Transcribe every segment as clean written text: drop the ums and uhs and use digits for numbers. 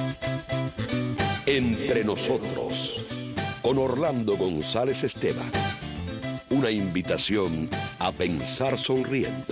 Entre nosotros, con Orlando González Esteban. Una invitación a pensar sonriendo.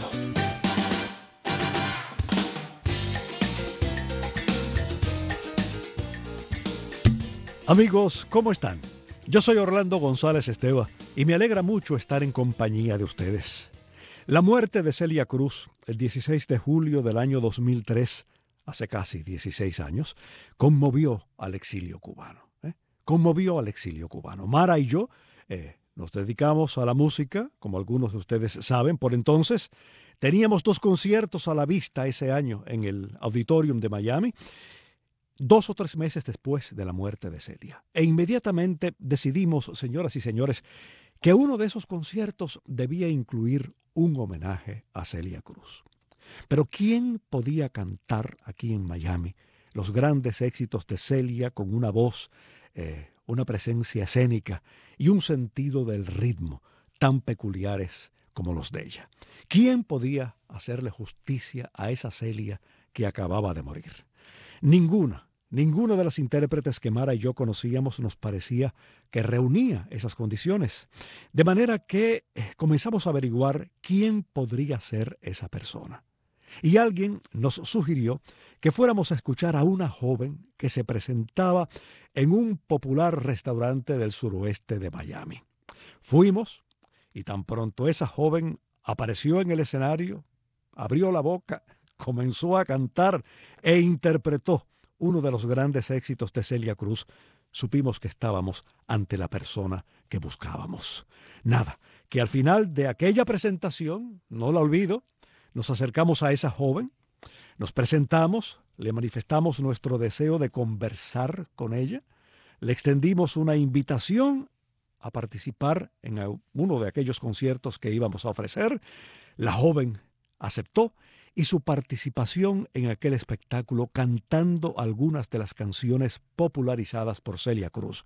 Amigos, ¿cómo están? Yo soy Orlando González Esteban y me alegra mucho estar en compañía de ustedes. La muerte de Celia Cruz, el 16 de julio del año 2003, hace casi 16 años, conmovió al exilio cubano. Conmovió al exilio cubano. Mara y yo nos dedicamos a la música, como algunos de ustedes saben. Por entonces teníamos 2 conciertos a la vista ese año en el Auditorium de Miami, 2 o 3 meses después de la muerte de Celia. E inmediatamente decidimos, señoras y señores, que uno de esos conciertos debía incluir un homenaje a Celia Cruz. Pero ¿quién podía cantar aquí en Miami los grandes éxitos de Celia con una voz, una presencia escénica y un sentido del ritmo tan peculiares como los de ella? ¿Quién podía hacerle justicia a esa Celia que acababa de morir? Ninguna de las intérpretes que Mara y yo conocíamos nos parecía que reunía esas condiciones. De manera que comenzamos a averiguar quién podría ser esa persona. Y alguien nos sugirió que fuéramos a escuchar a una joven que se presentaba en un popular restaurante del suroeste de Miami. Fuimos y tan pronto esa joven apareció en el escenario, abrió la boca, comenzó a cantar e interpretó uno de los grandes éxitos de Celia Cruz, supimos que estábamos ante la persona que buscábamos. Nada, que al final de aquella presentación, no la olvido, nos acercamos a esa joven, nos presentamos, le manifestamos nuestro deseo de conversar con ella, le extendimos una invitación a participar en uno de aquellos conciertos que íbamos a ofrecer. La joven aceptó y su participación en aquel espectáculo cantando algunas de las canciones popularizadas por Celia Cruz.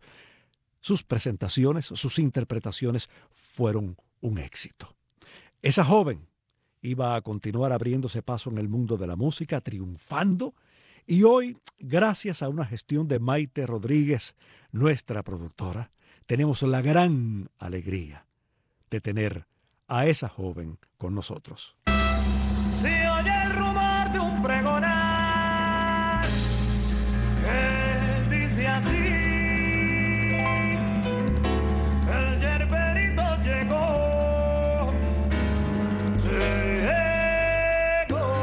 Sus presentaciones, sus interpretaciones fueron un éxito. Esa joven iba a continuar abriéndose paso en el mundo de la música, triunfando, y hoy, gracias a una gestión de Maite Rodríguez, nuestra productora, tenemos la gran alegría de tener a esa joven con nosotros. Se oye el rumor de un pregonar que dice así: el yerberito llegó, llegó.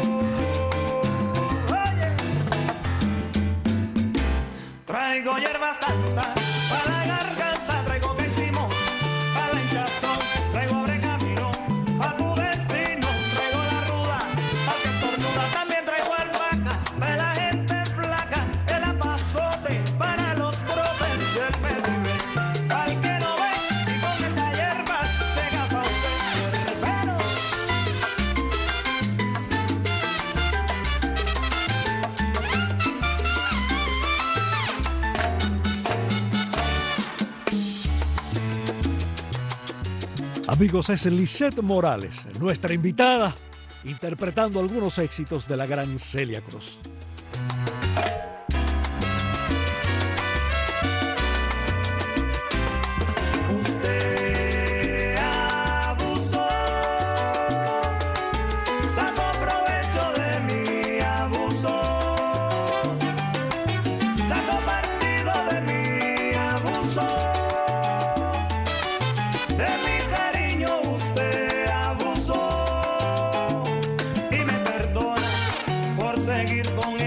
Oye, traigo hierba santa para la garganta, traigo quesimo para la hinchazón, traigo abrecamino a tu destino, traigo la ruda pa' que estornuda, también traigo albahaca para la gente flaca, el apazote para los profes del PDB, al que no ve y con esa hierba se gasta un pero. Amigos, es Lisette Morales, nuestra invitada, interpretando algunos éxitos de la gran Celia Cruz. Usted abusó, sacó provecho de mi abuso, sacó partido de mi abuso, de mi cariño usted abusó, y me perdona por seguir con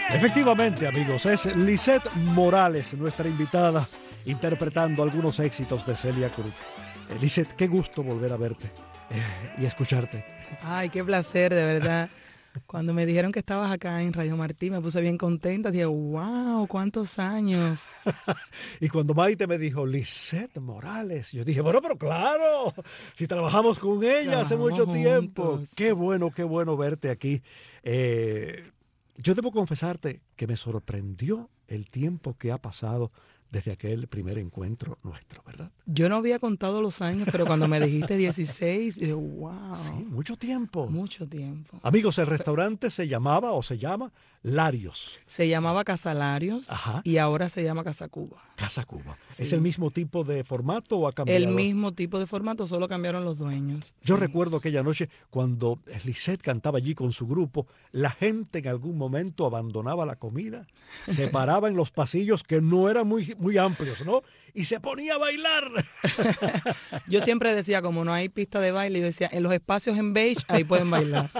Efectivamente, amigos, es Lisette Morales, nuestra invitada, interpretando algunos éxitos de Celia Cruz. Lisette, qué gusto volver a verte y escucharte. Ay, qué placer, de verdad. Cuando me dijeron que estabas acá en Radio Martí, me puse bien contenta. Dije, wow, ¿cuántos años? Y cuando Maite me dijo, Lisette Morales, yo dije, bueno, pero claro, si trabajamos con ella hace mucho tiempo. Juntos. Qué bueno verte aquí. Yo debo confesarte que me sorprendió el tiempo que ha pasado desde aquel primer encuentro nuestro, ¿verdad? Yo no había contado los años, pero cuando me dijiste 16, dije, wow, Sí, mucho tiempo. mucho tiempo. Amigos, el restaurante se llamaba o se llama Larios, Se llamaba Casa Larios Ajá. y ahora se llama Casa Cuba. Casa Cuba. Sí. ¿Es el mismo tipo de formato o ha cambiado? El mismo tipo de formato, solo cambiaron los dueños. Yo Sí. recuerdo aquella noche cuando Lisette cantaba allí con su grupo, la gente en algún momento abandonaba la comida, se paraba en los pasillos que no eran muy amplios, ¿no? Y se ponía a bailar. Yo siempre decía, como no hay pista de baile, yo decía, en los espacios en beige, ahí pueden bailar.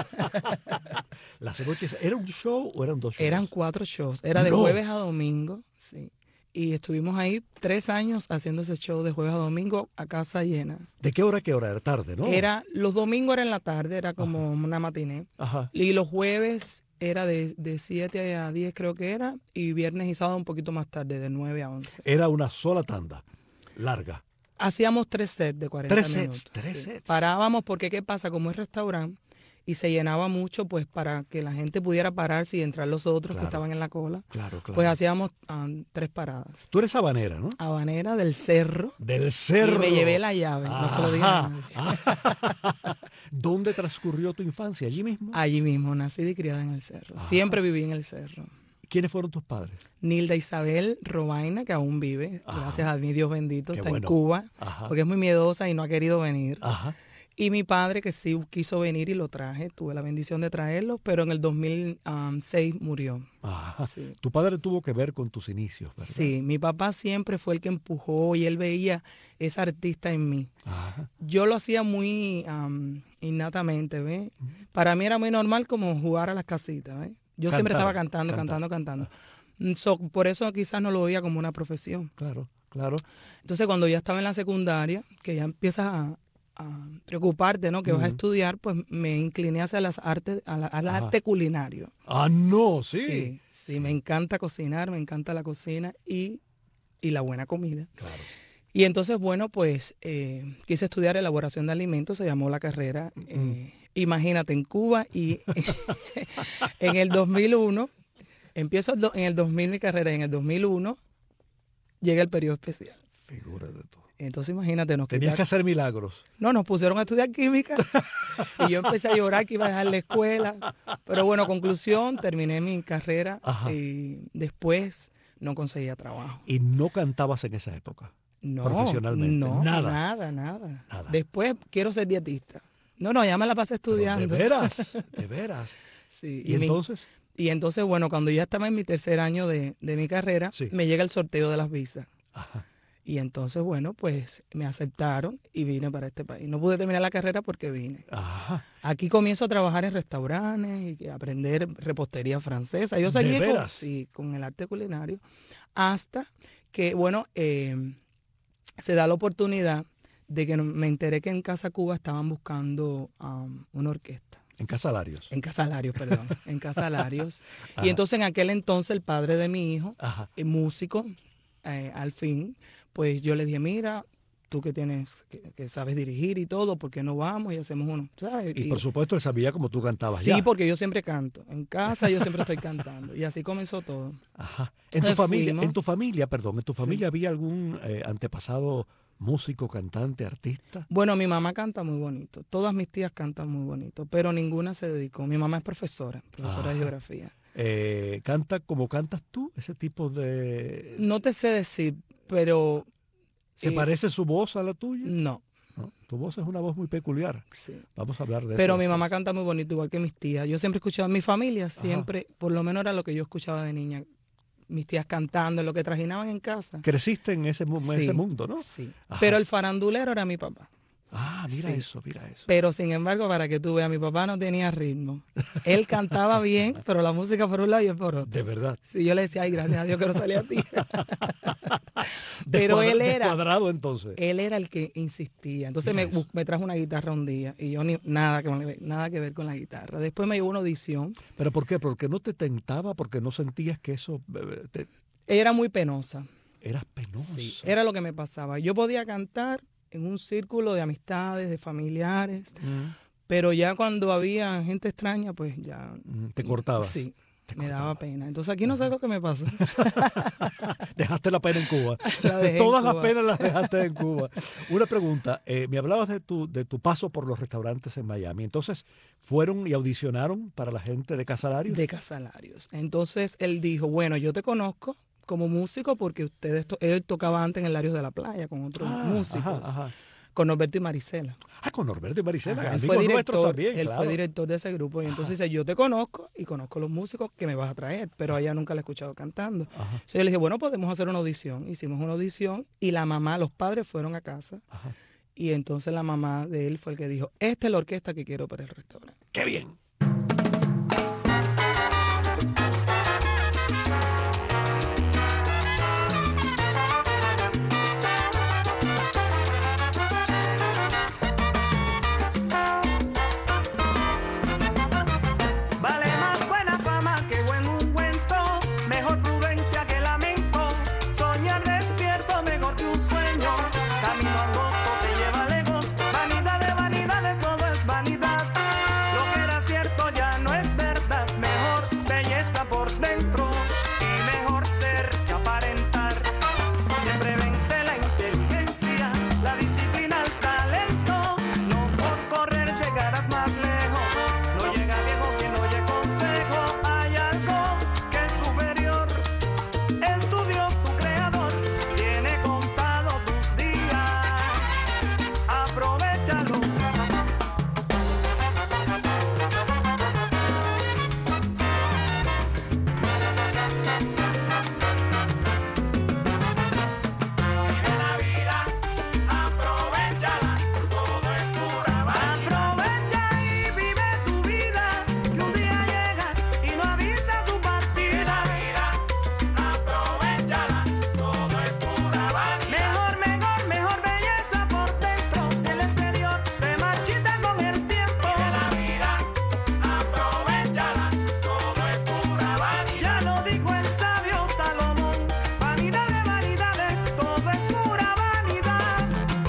Las noches, ¿era un show o eran dos shows? Eran 4 shows, era de No. jueves a domingo, sí. Y estuvimos ahí 3 años haciendo ese show de jueves a domingo a casa llena. ¿De qué hora a qué hora? Era tarde, ¿no? Los domingos era en la tarde, era como una matiné. Ajá. Y los jueves era de 7 a 10 creo que era, y viernes y sábado un poquito más tarde, de 9 a 11. Era una sola tanda, larga. Hacíamos 3 sets de 40 Tres minutos. sets, tres sets. Parábamos porque, ¿qué pasa? Como es restaurante y se llenaba mucho, pues para que la gente pudiera pararse y entrar los otros Claro. que estaban en la cola, Claro. pues hacíamos 3 paradas. Tú eres habanera, ¿no? Habanera del Cerro. Del Cerro. Y me llevé la llave, no se lo dije a nadie. Ajá. ¿Dónde transcurrió tu infancia? ¿Allí mismo? Allí mismo, nacida y criada en el Cerro. Ajá. Siempre viví en el Cerro. ¿Quiénes fueron tus padres? Nilda Isabel Robaina, que aún vive, Ajá. gracias a mi Dios bendito, Qué está bueno. en Cuba, Ajá. porque es muy miedosa y no ha querido venir. Ajá. Y mi padre, que sí quiso venir y lo traje, tuve la bendición de traerlo, pero en el 2006 murió. Ajá. Sí. Tu padre tuvo que ver con tus inicios, ¿verdad? Sí, mi papá siempre fue el que empujó y él veía esa artista en mí. Ajá. Yo lo hacía muy innatamente, ¿ves? Para mí era muy normal como jugar a las casitas, ¿ves? Yo siempre Cantar, estaba cantando, cantar. cantando. Por eso quizás no lo veía como una profesión. Claro, claro. Entonces, cuando ya estaba en la secundaria, que ya empiezas a preocuparte, ¿no? Que vas a Ujú. estudiar, pues me incliné hacia las artes, al Ajá. arte culinario. Ah, no, sí. Sí, me encanta cocinar, me encanta la cocina y la buena comida. Claro. Y entonces, bueno, pues quise estudiar elaboración de alimentos, se llamó la carrera, imagínate, en Cuba, y en el 2001, empiezo en el 2000 mi carrera, y en el 2001 llega el periodo especial. Figúrate tú. Entonces, imagínate, Tenías que hacer milagros. No, nos pusieron a estudiar química y yo empecé a llorar que iba a dejar la escuela. Pero bueno, conclusión, terminé mi carrera Ajá. y después no conseguía trabajo. Y no cantabas en esa época. No, Profesionalmente, no, nada. nada. Nada. Después quiero ser dietista. No, ya me la pasé Pero estudiando. de veras, de veras. Sí, ¿Y entonces? Y entonces, bueno, cuando ya estaba en mi tercer año de mi carrera, Sí. me llega el sorteo de las visas. Ajá. Y entonces, bueno, pues me aceptaron y vine para este país. No pude terminar la carrera porque vine. Ajá. Aquí comienzo a trabajar en restaurantes y a aprender repostería francesa. Yo seguí ¿De con, veras? sí, con el arte culinario hasta que, bueno, se da la oportunidad de que me enteré que en Casa Cuba estaban buscando una orquesta. En Casalarios. En Casa Larios, perdón. En Casa Larios. Ajá. Y entonces en aquel entonces el padre de mi hijo, Ajá. músico, al fin, pues yo le dije, mira, tú que tienes, que sabes dirigir y todo, ¿por qué no vamos y hacemos uno? ¿Sabes? Y por supuesto él sabía como tú cantabas Sí, ya. porque yo siempre canto. En casa yo siempre estoy cantando. Y así comenzó todo. Ajá. En tu familia, Fuimos. ¿en tu familia había algún antepasado músico, cantante, artista? Bueno, mi mamá canta muy bonito. Todas mis tías cantan muy bonito, pero ninguna se dedicó. Mi mamá es profesora Ajá. de geografía. ¿Canta como cantas tú? Ese tipo de... No te sé decir, pero... ¿Se parece su voz a la tuya? No. ¿No? Tu voz es una voz muy peculiar. Sí. Vamos a hablar de eso. Pero mi después. mamá canta muy bonito, igual que mis tías. Yo siempre escuchaba, mi familia siempre, por lo menos era lo que yo escuchaba de niña. Mis tías cantando, lo que trajinaban en casa. Creciste en ese Sí, mundo, ¿no? Sí. Ajá. Pero el farandulero era mi papá. Ah, mira Sí. eso, mira eso. Pero sin embargo, para que tú veas, mi papá no tenía ritmo. Él cantaba bien, pero la música por un lado y él por otro. De verdad. Sí, yo le decía, ay, gracias a Dios que no salía a ti. Pero Descuadrado entonces. él era el que insistía. Entonces Mira eso. me trajo una guitarra un día y yo nada que ver con la guitarra. Después me llevó una audición. ¿Pero por qué? ¿Porque no te tentaba? ¿Porque no sentías que eso Era muy penosa. eras penoso? Sí, era lo que me pasaba. Yo podía cantar en un círculo de amistades, de familiares, pero ya cuando había gente extraña, pues ya... Te cortabas. Sí, Te me cortaba. daba pena. Entonces aquí no sé lo que me pasa. Dejaste la pena en Cuba. La dejé en Todas las Cuba. penas las dejaste en Cuba. Una pregunta. Me hablabas de tu paso por los restaurantes en Miami. Entonces, ¿fueron y audicionaron para la gente de Casalarios? De Casalarios. Entonces él dijo, bueno, yo te conozco como músico porque él tocaba antes en el Larios de la Playa con otros músicos, Ajá. con Norberto y Marisela. Ah, con Norberto y Marisela, Ajá, él amigos fue nuestros director, también, él claro. fue director de ese grupo y entonces dice, yo te conozco y conozco los músicos que me vas a traer, pero a ella nunca la he escuchado cantando. Ajá, Entonces yo le dije, bueno, podemos hacer una audición. Hicimos una audición y la mamá, los padres fueron a casa ajá. y entonces la mamá de él fue el que dijo, esta es la orquesta que quiero para el restaurante. ¡Qué bien! Vale más buena fama que buen ungüento, mejor prudencia que lamento, soñar despierto mejor que un sueño, camino angosto te lleva lejos, vanidad de vanidades, todo es vanidad, lo que era cierto ya no es verdad, mejor belleza por dentro y mejor ser que aparentar, siempre vence la inteligencia, la disciplina, el talento, no por correr llegarás más lejos, no llega viejo quien no oye consejo, hay algo que es superior, es tu Dios, tu creador, tiene contado tus días, aprovéchalo. Vive la vida, aprovéchala, todo es pura vanidad. Aprovecha y vive tu vida, que un día llega y no avisa su partida. Aprovéchala, todo es pura vanidad. Mejor belleza por dentro, si el exterior se marchita con el tiempo. Vive la vida, aprovéchala, todo es pura vanidad. Ya lo dijo el sabio Salomón, vanidad de vanidades, todo es pura vanidad.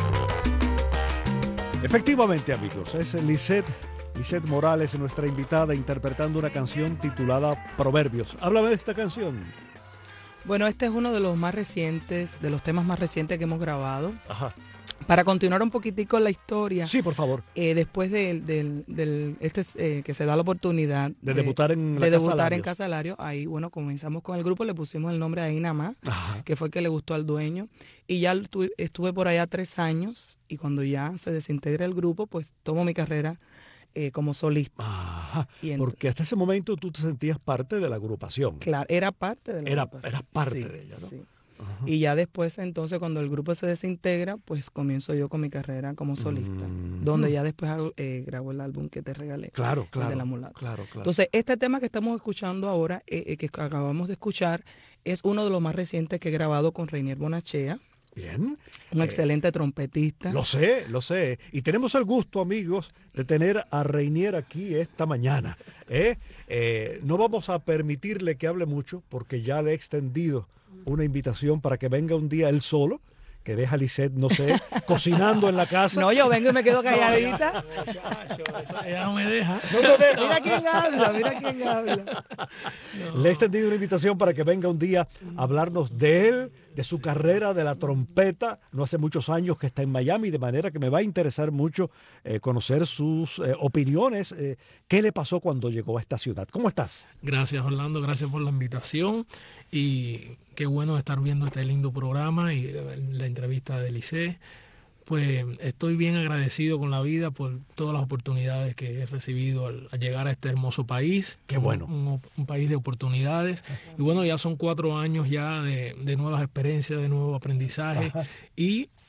Efectivamente, amigos, es Lisette Morales, nuestra invitada, interpretando una canción titulada Proverbios. Háblame de esta canción. Bueno, este es uno de los más recientes, de los temas más recientes que hemos grabado. Ajá. Para continuar un poquitico la historia, Sí, por favor. después que se da la oportunidad De debutar en la de Casa debutar en Larios. Casalarios, ahí, bueno, comenzamos con el grupo, le pusimos el nombre Ahí Namá, Ajá. que fue el que le gustó al dueño, y ya estuve por allá 3 años, y cuando ya se desintegra el grupo, pues tomo mi carrera como solista. Ajá. Y Porque hasta ese momento tú te sentías parte de la agrupación. Claro, era parte de la Eras agrupación. parte Sí, de ella, ¿no? sí. Ajá. Y ya después, entonces, cuando el grupo se desintegra, pues comienzo yo con mi carrera como solista, donde ya después grabo el álbum que te regalé. Claro, el claro. de la mulata. Claro, claro. Entonces, este tema que estamos escuchando ahora, que acabamos de escuchar, es uno de los más recientes que he grabado con Reinier Bonachea, Bien. un excelente trompetista. Lo sé. Y tenemos el gusto, amigos, de tener a Reinier aquí esta mañana. No vamos a permitirle que hable mucho porque ya le he extendido una invitación para que venga un día él solo, que deja a Lisette, no sé, cocinando en la casa. No, yo vengo y me quedo calladita. Muchacho, ella no me deja. Mira quién habla. Le he extendido una invitación para que venga un día a hablarnos de él, de su carrera, de la trompeta. No hace muchos años que está en Miami, de manera que me va a interesar mucho conocer sus opiniones. ¿Qué le pasó cuando llegó a esta ciudad? ¿Cómo estás? Gracias, Orlando, gracias por la invitación y qué bueno estar viendo este lindo programa y la entrevista de Lisette. Pues estoy bien agradecido con la vida por todas las oportunidades que he recibido al llegar a este hermoso país. Qué bueno. Un país de oportunidades. Y bueno, ya son 4 años ya de nuevas experiencias, de nuevo aprendizaje. Y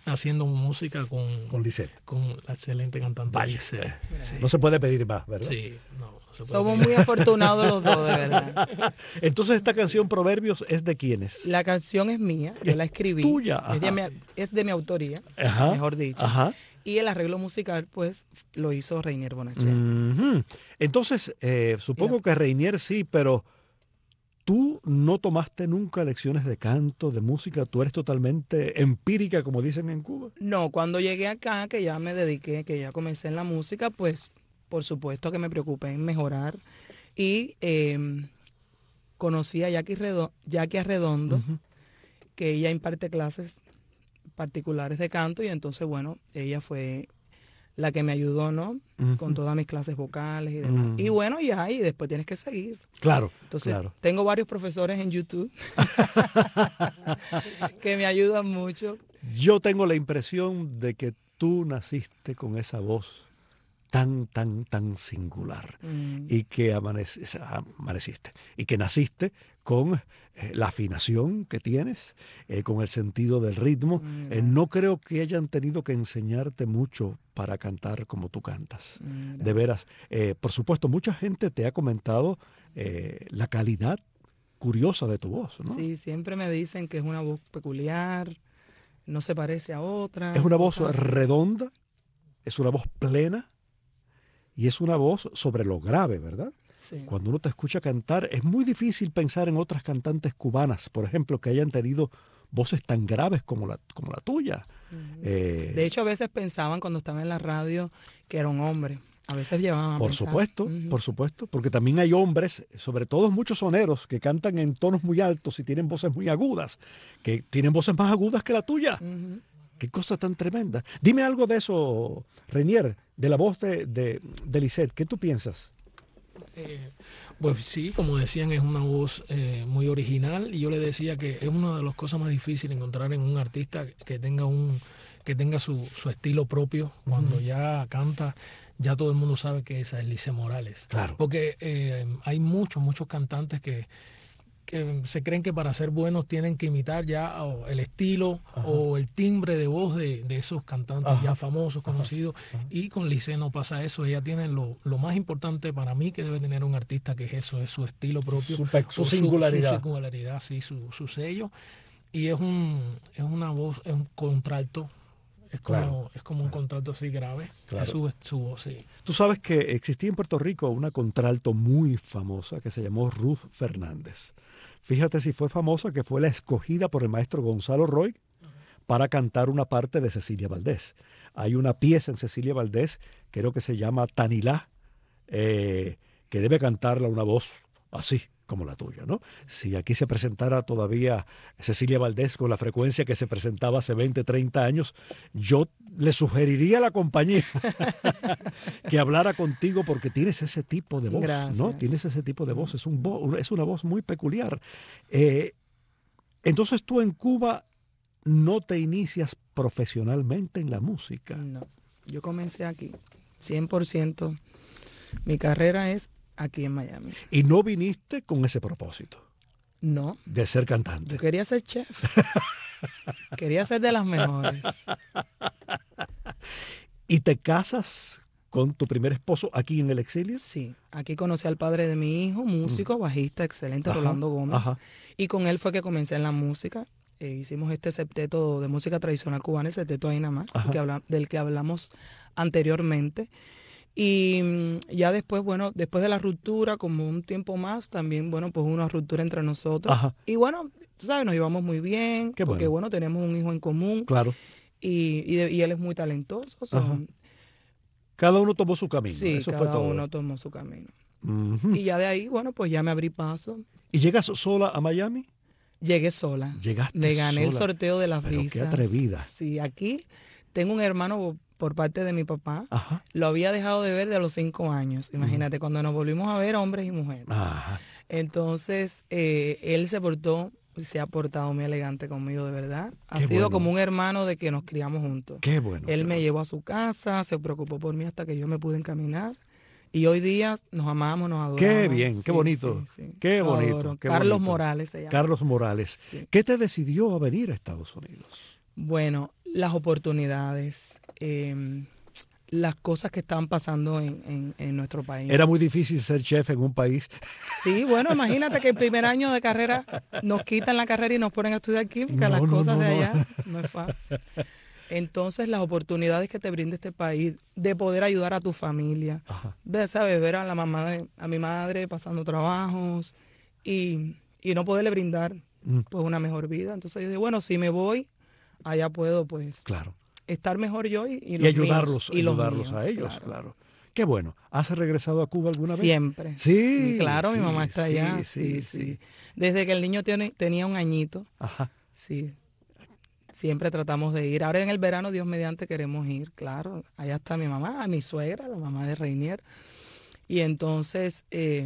haciendo música Con Lisette. con la excelente cantante Vaya. Lisette. Sí. No se puede pedir más, ¿verdad? Sí, no se puede Somos pedir. muy afortunados los dos, de verdad. Entonces, esta canción Proverbios es de quiénes. La canción es mía, yo la escribí. tuya, Es de, ajá. es de mi autoría, Ajá. mejor dicho. Ajá. Y el arreglo musical, pues, lo hizo Reinier Bonachel. Ujú. Entonces, supongo que Reinier sí, pero tú no tomaste nunca lecciones de canto, de música, tú eres totalmente empírica, como dicen en Cuba. No, cuando llegué acá, que ya me dediqué, que ya comencé en la música, pues, por supuesto que me preocupé en mejorar. Y conocí a Jackie Arredondo, Ujú. que ella imparte clases particulares de canto, y entonces, bueno, ella fue la que me ayudó, ¿no? Ujú. Con todas mis clases vocales y demás. Mm. Y bueno, ya, y después tienes que seguir. Claro, Entonces, claro. tengo varios profesores en YouTube que me ayudan mucho. Yo tengo la impresión de que tú naciste con esa voz tan, tan, tan singular y que amaneciste y que naciste con la afinación que tienes, con el sentido del ritmo. No creo que hayan tenido que enseñarte mucho para cantar como tú cantas. De veras. Por supuesto, mucha gente te ha comentado la calidad curiosa de tu voz, ¿no? Sí, siempre me dicen que es una voz peculiar, no se parece a otra. Es una voz cosas así. redonda, es una voz plena y es una voz sobre lo grave, ¿verdad? Sí. Cuando uno te escucha cantar, es muy difícil pensar en otras cantantes cubanas, por ejemplo, que hayan tenido voces tan graves como la tuya. De hecho, a veces pensaban cuando estaba en la radio que era un hombre. A veces llevaban a Por pensar. supuesto, porque también hay hombres, sobre todo muchos soneros, que cantan en tonos muy altos y tienen voces muy agudas, que tienen voces más agudas que la tuya. Qué cosa tan tremenda. Dime algo de eso, Reinier, de la voz de Lisette. ¿Qué tú piensas? Pues sí, como decían, es una voz muy original, y yo le decía que es una de las cosas más difíciles encontrar en un artista que tenga su estilo propio. Cuando ya canta, ya todo el mundo sabe que esa es Lisette Morales. Claro. Porque hay muchos cantantes que se creen que para ser buenos tienen que imitar ya o el estilo o el timbre de voz de esos cantantes ya famosos, conocidos. Y con Lisette no pasa eso. Ella tiene lo más importante para mí que debe tener un artista, que es eso, es su estilo propio. Su singularidad. Su singularidad, sí, su sello. Y es una voz, es un contralto. Es como un contralto así grave. Claro. Es su voz, sí. Tú sabes que existía en Puerto Rico una contralto muy famosa que se llamó Ruth Fernández. Fíjate si fue famosa, que fue la escogida por el maestro Gonzalo Roy para cantar una parte de Cecilia Valdés. Hay una pieza en Cecilia Valdés, creo que se llama Tanilá, que debe cantarla una voz así como la tuya, ¿no? Si aquí se presentara todavía Cecilia Valdés con la frecuencia que se presentaba hace 20, 30 años, yo le sugeriría a la compañía que hablara contigo, porque tienes ese tipo de voz, Gracias. ¿no? Tienes ese tipo de voz, es una voz muy peculiar. Entonces tú en Cuba no te inicias profesionalmente en la música. No, yo comencé aquí, 100%. Mi carrera es aquí en Miami. Y no viniste con ese propósito No, de ser cantante. yo quería ser chef. Quería ser de las mejores. ¿Y te casas con tu primer esposo aquí en el exilio? Sí, aquí conocí al padre de mi hijo, músico, bajista, excelente, Ajá, Rolando Gómez. ajá. Y con él fue que comencé en la música. Hicimos este septeto de música tradicional cubana, el septeto Ahí Nada Más, del que hablamos anteriormente. Y ya después, bueno, después de la ruptura, como un tiempo más, también, bueno, pues una ruptura entre nosotros. Ajá. Y bueno, tú sabes, nos llevamos muy bien, Qué porque bueno. bueno, tenemos un hijo en común Claro. y él es muy talentoso. Ajá. Cada uno tomó su camino. Sí, Eso cada fue todo. uno tomó su camino. Ujú. Y ya de ahí, bueno, pues ya me abrí paso. ¿Y llegas sola a Miami? Llegué sola. Llegaste Me gané el sola. sorteo de las Pero qué visas. atrevida. Sí, aquí tengo un hermano por parte de mi papá. Ajá. Lo había dejado de ver de los 5 años. Imagínate, cuando nos volvimos a ver, hombres y mujeres. Ajá. Entonces, él se ha portado muy elegante conmigo, de verdad. Ha Qué sido bueno. como un hermano de que nos criamos juntos. Qué bueno. Él qué me bueno. llevó a su casa, se preocupó por mí hasta que yo me pude encaminar. Y hoy día nos amamos, nos adoramos. Qué bien, qué bonito. Qué Lo bonito, adoro. qué Carlos bonito. Morales se llama. Carlos Morales. Sí. ¿Qué te decidió a venir a Estados Unidos? Bueno, las oportunidades, las cosas que están pasando en nuestro país. Era muy difícil ser chef en un país. Sí, bueno, imagínate que el primer año de carrera nos quitan la carrera y nos ponen a estudiar química, las cosas de allá no es fácil. Entonces, las oportunidades que te brinda este país de poder ayudar a tu familia, ¿sabes? Ver a a mi madre pasando trabajos y no poderle brindar pues una mejor vida. Entonces yo dije, bueno, si me voy, allá puedo pues estar mejor yo y ayudarlos, los ayudarlos míos, a ellos, claro. Qué bueno. ¿Has regresado a Cuba alguna vez? Siempre. Sí, claro, sí, mi mamá está allá. Sí. Desde que el niño tenía un añito. Sí. Siempre tratamos de ir. Ahora en el verano, Dios mediante, queremos ir, claro. Allá está mi mamá, mi suegra, la mamá de Reinier. Y entonces,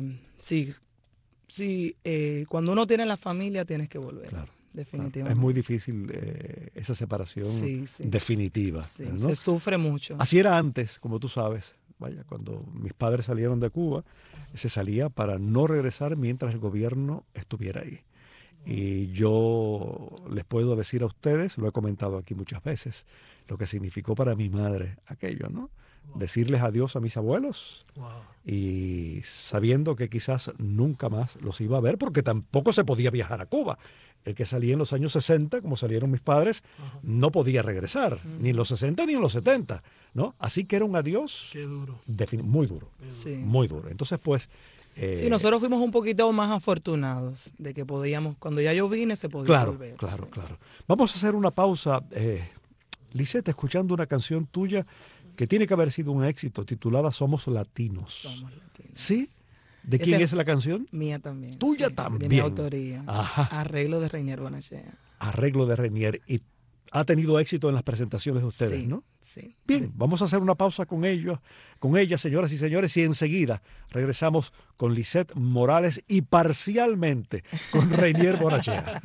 cuando uno tiene la familia, tienes que volver. Claro. Definitivamente. Es muy difícil esa separación definitiva. Sí, ¿no? Se sufre mucho. Así era antes, como tú sabes. Vaya, cuando mis padres salieron de Cuba, se salía para no regresar mientras el gobierno estuviera ahí. Y yo les puedo decir a ustedes, lo he comentado aquí muchas veces, lo que significó para mi madre aquello, ¿no? Decirles adiós a mis abuelos y sabiendo que quizás nunca más los iba a ver porque tampoco se podía viajar a Cuba. El que salía en los años 60, como salieron mis padres, no podía regresar, ni en los 60 ni en los 70, ¿no? Así que era un adiós muy duro, muy duro. Entonces, pues... sí, nosotros fuimos un poquito más afortunados de que podíamos, cuando ya yo vine, se podía volver. Claro. Vamos a hacer una pausa, Lisette, escuchando una canción tuya que tiene que haber sido un éxito, titulada Somos Latinos. Somos Latinos. ¿Sí? ¿De quién es la canción? Mía también. Tuya también. De mi autoría. Ajá. Arreglo de Reinier Bonachea. Arreglo de Reinier. Y ha tenido éxito en las presentaciones de ustedes, ¿no? Sí. Bien, vamos a hacer una pausa con ella, señoras y señores, y enseguida regresamos con Lisette Morales y parcialmente con Reinier Bonachea.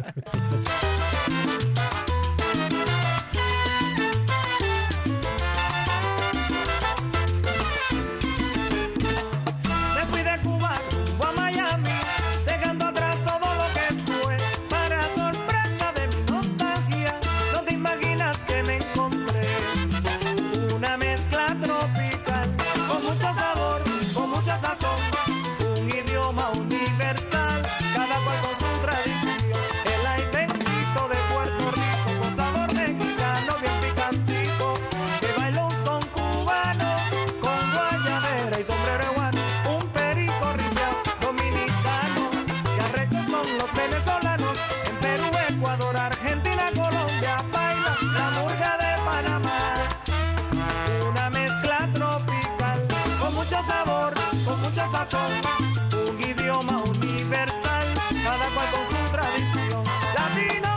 Me fui de Cuba rumbo a Miami, dejando atrás todo lo que fue. Para sorpresa de mi nostalgia, no te imaginas que me encontré una mezcla tropical, con mucho sabor, con mucha sazón, un idioma universal, cada cual con su tradición. El aitentito de Puerto Rico, con sabor mexicano bien picantico, que baila un son cubano, con guayabera y sombrero de guano, un perico ripiao dominicano, que arreglos son los venezolanos, en Perú, Ecuador, Argentina, Colombia, baila la murga de Panamá, una mezcla tropical, con mucho sabor, con mucha sazón, un idioma universal, cada cual con su tradición. ¡Latino!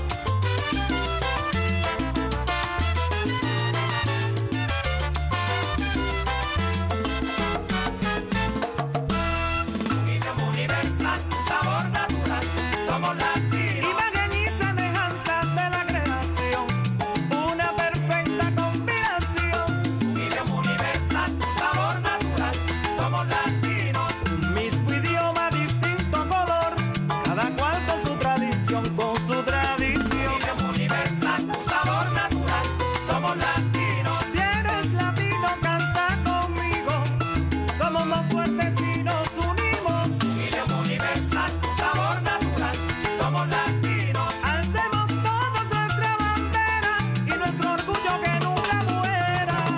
Un idioma universal, un sabor natural, somos latinos. Imagen y semejanzas de la creación, una perfecta combinación. Un idioma universal, un sabor natural, somos latinos. Un mismo idioma, distinto color, cada cual con su tradición, con su tradición. Un idioma universal, un sabor natural, somos latinos. Si eres latino, canta conmigo, somos más fuertes y nos unimos. Un idioma universal, un sabor natural, somos latinos. Alcemos todos nuestra bandera y nuestro orgullo que nunca muera.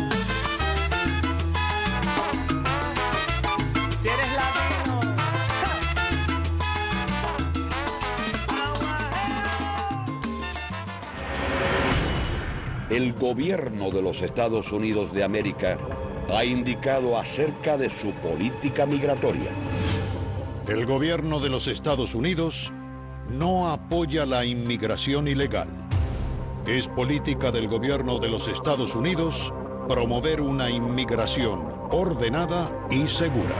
Si eres latino, El gobierno de los Estados Unidos de América ha indicado acerca de su política migratoria. El gobierno de los Estados Unidos no apoya la inmigración ilegal. Es política del gobierno de los Estados Unidos promover una inmigración ordenada y segura.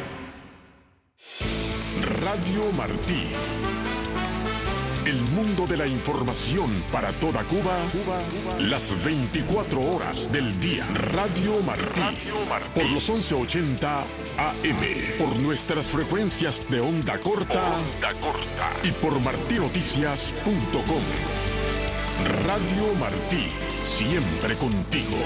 Radio Martí. El mundo de la información para toda Cuba, las 24 horas del día. Radio Martí. Por los 1180 AM. Por nuestras frecuencias de onda corta. Y por martinoticias.com. Radio Martí, siempre contigo.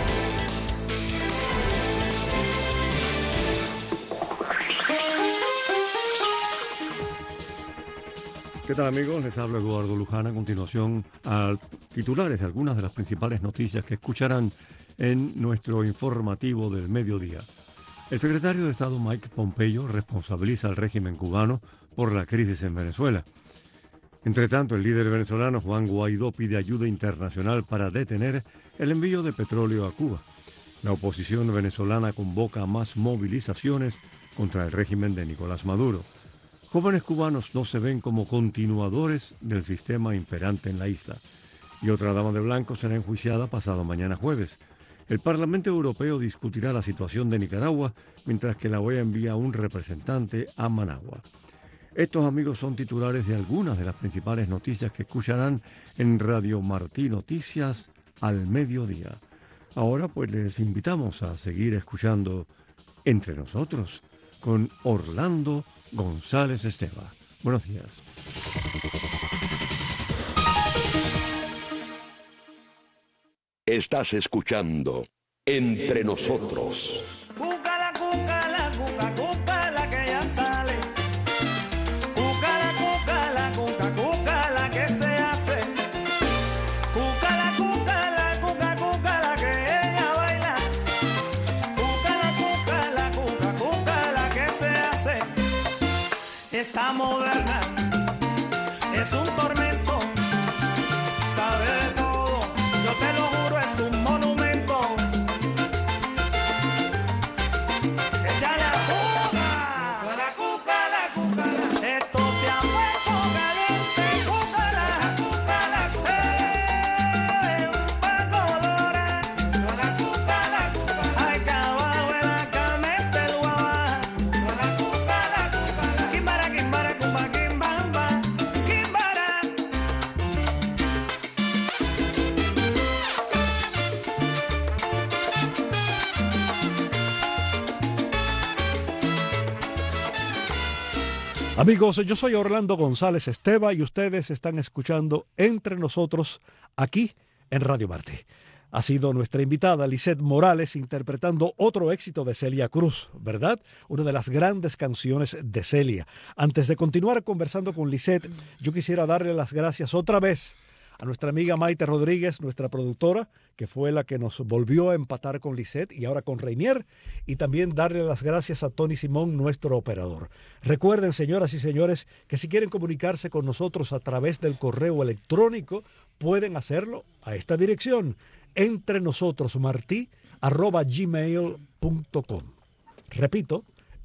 ¿Qué tal, amigos? Les habla Eduardo Luján. A continuación, a titulares de algunas de las principales noticias que escucharán en nuestro informativo del mediodía. El secretario de Estado Mike Pompeo responsabiliza al régimen cubano por la crisis en Venezuela. Entre tanto, el líder venezolano Juan Guaidó pide ayuda internacional para detener el envío de petróleo a Cuba. La oposición venezolana convoca a más movilizaciones contra el régimen de Nicolás Maduro. Jóvenes cubanos no se ven como continuadores del sistema imperante en la isla. Y otra dama de blanco será enjuiciada pasado mañana jueves. El Parlamento Europeo discutirá la situación de Nicaragua, mientras que la OEA envía un representante a Managua. Estos, amigos, son titulares de algunas de las principales noticias que escucharán en Radio Martí Noticias al mediodía. Ahora, pues, les invitamos a seguir escuchando Entre Nosotros con Orlando González Esteva. Buenos días. Estás escuchando Entre Nosotros. Cúcala, cúcala, cuca, cúcala que ya sale. Cúcala, cúcala, cuca, cúcala que se hace. Cúcala, cúcala, cuca, cúcala que ella baila. Cúcala, cúcala, cuca, cúcala que se hace. Está moderna, es un tormento, sabe de todo, yo te lo juro, es un monumento. Échale a cúcala, cúcala, esto se ha puesto caliente. Cúcala, cúcala, un pacolora. Cúcala, ay, caballo en la cameta el guabá. Cúcala, quimbara, quimbara, cumba, quimbamba, quimbara. Amigos, yo soy Orlando González Esteva y ustedes están escuchando Entre Nosotros aquí en Radio Martí. Ha sido nuestra invitada Lisette Morales interpretando otro éxito de Celia Cruz, ¿verdad? Una de las grandes canciones de Celia. Antes de continuar conversando con Lisette, yo quisiera darle las gracias otra vez a nuestra amiga Maite Rodríguez, nuestra productora, que fue la que nos volvió a empatar con Lisette y ahora con Reinier, y también darle las gracias a Tony Simón, nuestro operador. Recuerden, señoras y señores, que si quieren comunicarse con nosotros a través del correo electrónico, pueden hacerlo a esta dirección, entrenosotrosmarti@gmail.com. Repito,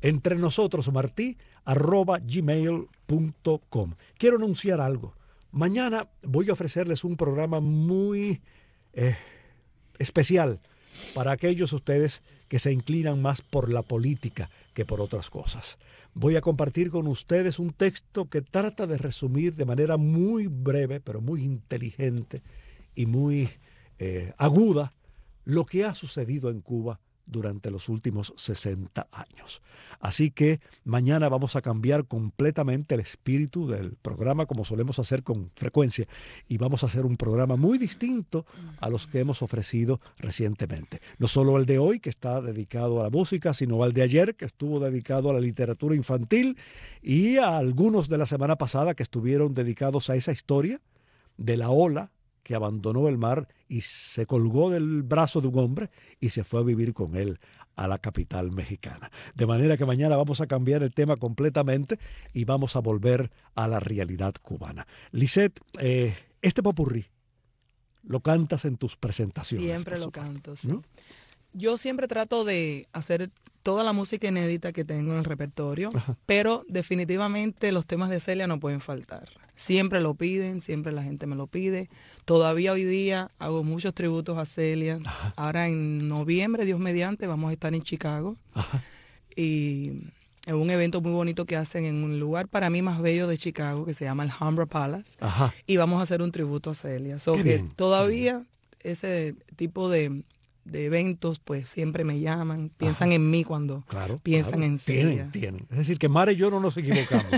entrenosotrosmarti@gmail.com. Quiero anunciar algo. Mañana voy a ofrecerles un programa muy especial para aquellos de ustedes que se inclinan más por la política que por otras cosas. Voy a compartir con ustedes un texto que trata de resumir de manera muy breve, pero muy inteligente y muy aguda lo que ha sucedido en Cuba durante los últimos 60 años. Así que mañana vamos a cambiar completamente el espíritu del programa como solemos hacer con frecuencia y vamos a hacer un programa muy distinto a los que hemos ofrecido recientemente. No solo el de hoy, que está dedicado a la música, sino al de ayer, que estuvo dedicado a la literatura infantil, y a algunos de la semana pasada que estuvieron dedicados a esa historia de la ola que abandonó el mar y se colgó del brazo de un hombre y se fue a vivir con él a la capital mexicana. De manera que mañana vamos a cambiar el tema completamente y vamos a volver a la realidad cubana. Lisette, este popurrí, ¿lo cantas en tus presentaciones? Siempre lo canto, sí. ¿No? Yo siempre trato de hacer toda la música inédita que tengo en el repertorio, pero definitivamente los temas de Celia no pueden faltar. Siempre lo piden, siempre la gente me lo pide. Todavía hoy día hago muchos tributos a Celia. Ahora en noviembre, Dios mediante, vamos a estar en Chicago. Y es un evento muy bonito que hacen en un lugar para mí más bello de Chicago, que se llama el Alhambra Palace. Y vamos a hacer un tributo a Celia. So que todavía ese tipo de eventos, pues siempre me llaman, piensan en mí cuando piensan en Celia. Tienen. Es decir, que Mara y yo no nos equivocamos.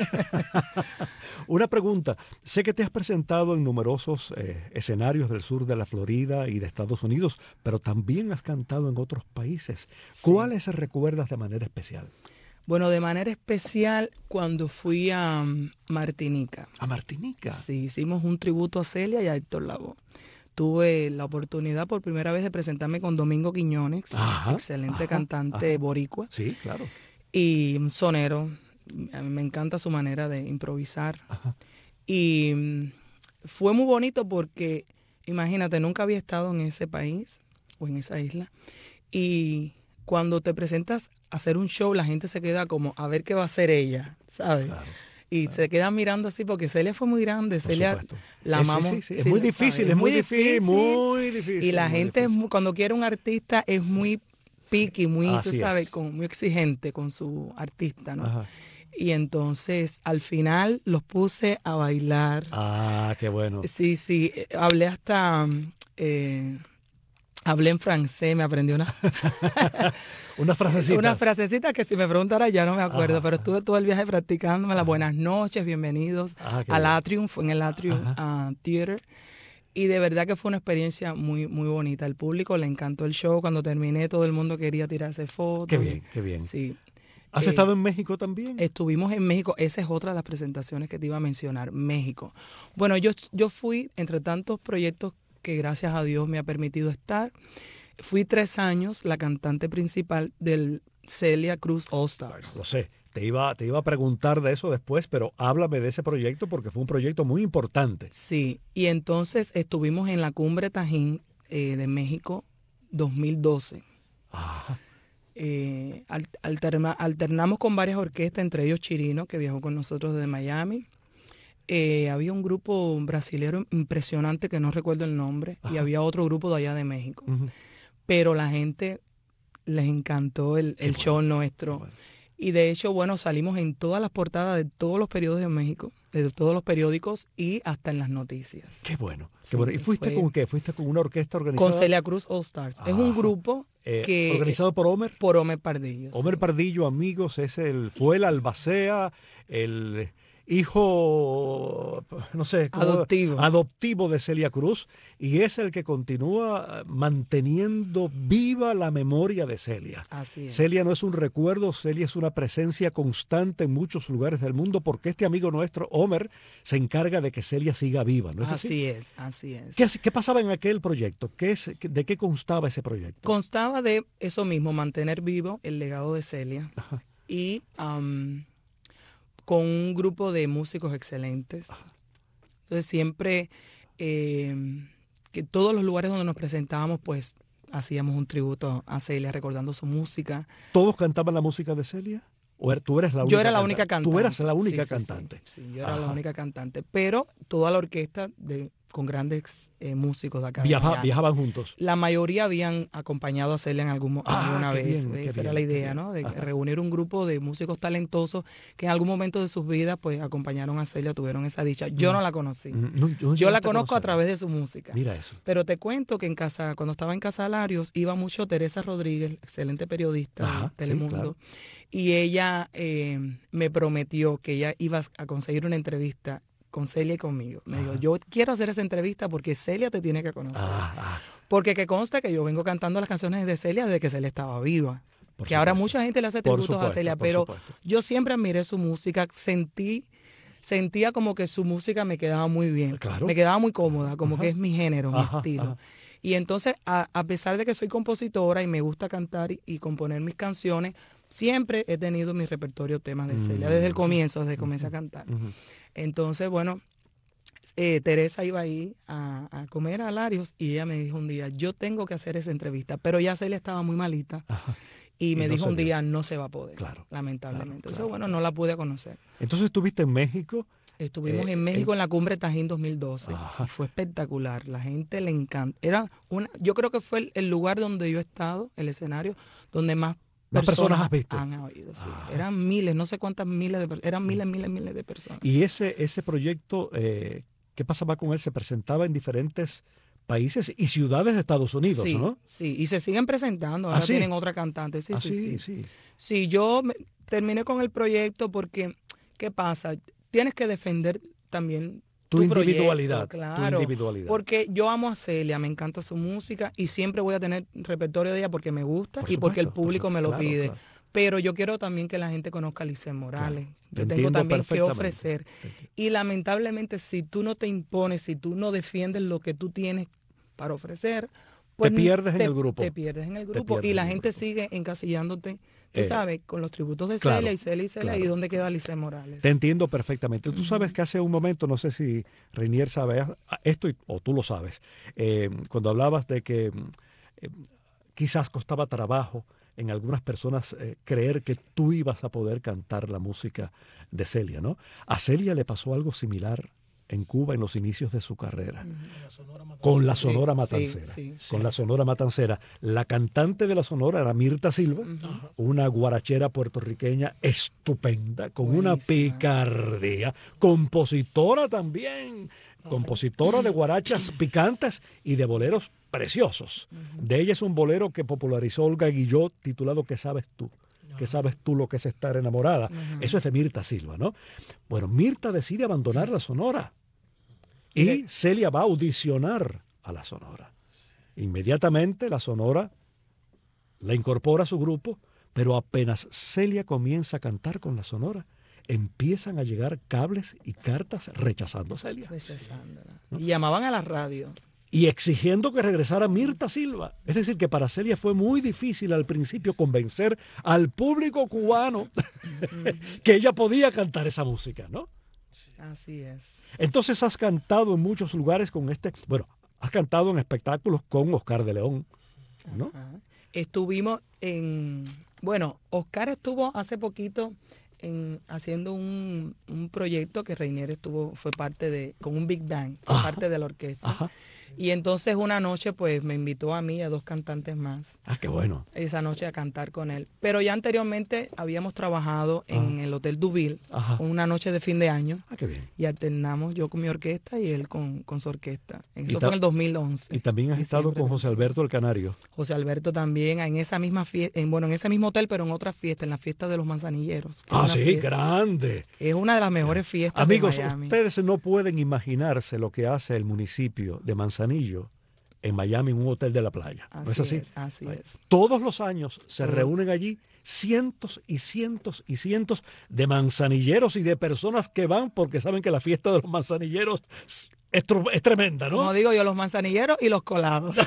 Una pregunta. Sé que te has presentado en numerosos escenarios del sur de la Florida y de Estados Unidos, pero también has cantado en otros países. Sí. ¿Cuáles recuerdas de manera especial? Bueno, de manera especial cuando fui a Martinica. ¿A Martinica? Sí, hicimos un tributo a Celia y a Héctor Lavoe. Tuve la oportunidad por primera vez de presentarme con Domingo Quiñones, excelente cantante boricua. Sí, claro. Y un sonero. A mí me encanta su manera de improvisar. Y fue muy bonito porque, imagínate, nunca había estado en ese país o en esa isla. Y cuando te presentas a hacer un show, la gente se queda como a ver qué va a hacer ella, ¿sabes? Claro. Y se quedan mirando así porque Celia fue muy grande. Por Celia supuesto. la amamos. Sí. Es muy difícil, ¿sabes? muy difícil. Y la muy gente, difícil. cuando quiere un artista, es muy picky, muy, tú Así sabes, es. muy exigente con su artista, ¿no? Ajá. Y entonces, al final, los puse a bailar. Ah, qué bueno. Sí, hablé hasta... hablé en francés, me aprendí Una frasecita. una frasecita que si me preguntara ya no me acuerdo, Ajá, pero estuve todo el viaje practicándome. Las buenas noches, bienvenidos Qué al bien. Atrium, fue en el Atrium Theater. Y de verdad que fue una experiencia muy, muy bonita. Al público le encantó el show. Cuando terminé, todo el mundo quería tirarse fotos. Qué bien, qué bien. Sí. ¿Has estado en México también? Estuvimos en México. Esa es otra de las presentaciones que te iba a mencionar, México. Bueno, yo fui, entre tantos proyectos que gracias a Dios me ha permitido estar, fui 3 años la cantante principal del Celia Cruz All Stars. Lo sé. Te iba a preguntar de eso después, pero háblame de ese proyecto porque fue un proyecto muy importante. Sí, y entonces estuvimos en la Cumbre Tajín de México 2012. Ajá. Alternamos con varias orquestas, entre ellos Chirino, que viajó con nosotros desde Miami. Había un grupo brasilero impresionante que no recuerdo el nombre, y había otro grupo de allá de México. Pero la gente les encantó el show nuestro. Bueno. Y de hecho, bueno, salimos en todas las portadas de todos los periódicos de México, de todos los periódicos y hasta en las noticias. Qué bueno. Qué Sí, bueno. ¿Y fuiste fue- con qué? ¿Fuiste con una orquesta organizada? Con Celia Cruz All Stars. Es un Ajá. grupo que organizado por Homer. por Homer Pardillo. Homer sí. Pardillo, amigos, fue el albacea, el hijo, no sé, adoptivo de Celia Cruz, y es el que continúa manteniendo viva la memoria de Celia. Así es. Celia no es un recuerdo, Celia es una presencia constante en muchos lugares del mundo, porque este amigo nuestro, Homer, se encarga de que Celia siga viva, ¿no es así? Así es. ¿Qué pasaba en aquel proyecto? ¿De qué constaba ese proyecto? Constaba de eso mismo, mantener vivo el legado de Celia y con un grupo de músicos excelentes. Entonces siempre que todos los lugares donde nos presentábamos, pues hacíamos un tributo a Celia recordando su música. ¿Todos cantaban la música de Celia? ¿O tú eres la única? Yo era la única cantante. Tú eras la única Sí, cantante. Sí, yo era la única cantante. Pero toda la orquesta con grandes músicos de acá. de Miami. Viajaban juntos. La mayoría habían acompañado a Celia en alguna qué vez. bien, qué Esa era bien, la qué idea, bien. ¿no? De Ajá. reunir un grupo de músicos talentosos que en algún momento de sus vidas pues acompañaron a Celia, tuvieron esa dicha. Yo no la conocí. Yo la conozco a través de su música. Mira eso. Pero te cuento que cuando estaba en Casa Larios iba mucho Teresa Rodríguez, excelente periodista de Telemundo, claro. y ella me prometió que ella iba a conseguir una entrevista con Celia y conmigo. Me dijo, yo quiero hacer esa entrevista porque Celia te tiene que conocer. Porque que consta que yo vengo cantando las canciones de Celia desde que Celia estaba viva. Por Que ahora supuesto. mucha gente le hace Por tributos a supuesto, Celia, por pero supuesto. yo siempre admiré su música, sentía como que su música me quedaba muy bien, Claro. me quedaba muy cómoda, como que es mi género, mi Ajá, estilo. ajá. Y entonces, a pesar de que soy compositora y me gusta cantar y componer mis canciones, siempre he tenido en mi repertorio temas de Celia, desde el comienzo, desde que comencé a cantar. Entonces, bueno, Teresa iba ahí a comer a Larios y ella me dijo un día, yo tengo que hacer esa entrevista, pero ya Celia estaba muy malita. Y me no dijo se un dio. día, no se va a poder, Claro, lamentablemente. Entonces, claro, bueno, no la pude conocer. Entonces estuviste en México. Estuvimos en México en la Cumbre Tajín 2012 y fue espectacular. La gente le encanta. Yo creo que fue el lugar donde yo he estado, el escenario, donde más personas has visto. han oído. Sí. Eran miles, no sé cuántas miles de personas, eran miles de personas. Y ese proyecto, ¿qué pasaba con él? ¿Se presentaba en diferentes países y ciudades de Estados Unidos, sí, ¿no? Sí, y se siguen presentando. Ahora ¿Ah, sí? tienen otra cantante. Sí, Ah, sí, sí. sí. Sí, terminé con el proyecto porque, ¿qué pasa? Tienes que defender también Tu individualidad, proyecto, tu claro, individualidad. porque yo amo a Celia, me encanta su música y siempre voy a tener repertorio de ella porque me gusta Por y porque el supuesto, público me lo claro, pide. claro. Pero yo quiero también que la gente conozca a Licey Morales. Te Yo tengo entiendo también que perfectamente. ofrecer. Y lamentablemente, si tú no te impones, si tú no defiendes lo que tú tienes para ofrecer, pues pierdes en el grupo. Te pierdes en el Te grupo. pierdes Y la en el gente grupo. sigue encasillándote, tú Eh, sabes, con los tributos de claro, Celia y Celia y Celia. claro. ¿Y dónde queda Licey Morales? Te entiendo perfectamente. Tú sabes que hace un momento, no sé si Reinier sabe esto o tú lo sabes, cuando hablabas de que quizás costaba trabajo en algunas personas creer que tú ibas a poder cantar la música de Celia, ¿no? A Celia le pasó algo similar en Cuba en los inicios de su carrera, con la Sonora Matancera. Con la Sonora Matancera. La cantante de la Sonora era Mirta Silva, una guarachera puertorriqueña estupenda, con una picardía, compositora también, compositora de guarachas picantes y de boleros preciosos. De ella es un bolero que popularizó Olga Guillot, titulado ¿Qué sabes tú? ¿Qué sabes tú lo que es estar enamorada? Eso es de Mirta Silva, ¿no? Bueno, Mirta decide abandonar la Sonora y Celia va a audicionar a la Sonora. Inmediatamente la Sonora la incorpora a su grupo, pero apenas Celia comienza a cantar con la Sonora, empiezan a llegar cables y cartas rechazando a Celia. Rechazándola. Y llamaban a la radio. Y exigiendo que regresara Mirta Silva. Es decir, que para Celia fue muy difícil al principio convencer al público cubano que ella podía cantar esa música, ¿no? Así es. Entonces has cantado en muchos lugares con has cantado en espectáculos con Oscar de León, ¿no? Ajá. Estuvimos Oscar estuvo hace poquito haciendo un proyecto que Reinier fue parte con un Big Bang, fue parte de la orquesta. Ajá. Y entonces una noche pues me invitó a mí y a 2 cantantes más. Ah, qué bueno. Esa noche a cantar con él. Pero ya anteriormente habíamos trabajado en el Hotel Duville, una noche de fin de año. Ah, qué bien. Y alternamos yo con mi orquesta y él con su orquesta. Eso fue en el 2011. Y también has estado con José Alberto el Canario. José Alberto también, en esa misma fiesta, en ese mismo hotel, pero en otra fiesta, en la fiesta de los manzanilleros. Ah, sí, grande. Es una de las mejores fiestas Amigos, de Miami. ustedes no pueden imaginarse lo que hace el municipio de Manzanillo en Miami, en un hotel de la playa. ¿No es así? Así es. Todos los años se reúnen allí cientos y cientos y cientos de manzanilleros y de personas que van porque saben que la fiesta de los manzanilleros es tremenda, ¿no? Como digo yo, los manzanilleros y los colados.